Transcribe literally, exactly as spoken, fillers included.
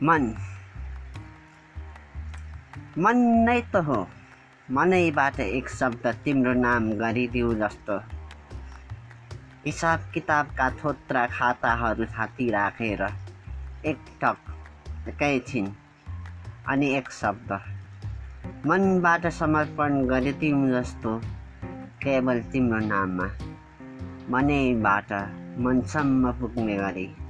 मन मन नै त हो, मनैबाट एक शब्द तिम्रो नाम गरिदिऊ जस्तो। हिसाब किताबका थोत्रा खाताहरू थाती राखेर एक टक एकैछिन अनि एक शब्द मनबाट समर्पण गरिदिऊ जस्तो, केवल तिम्रो नाममा मनैबाट मनसम्म पुग्ने गरी।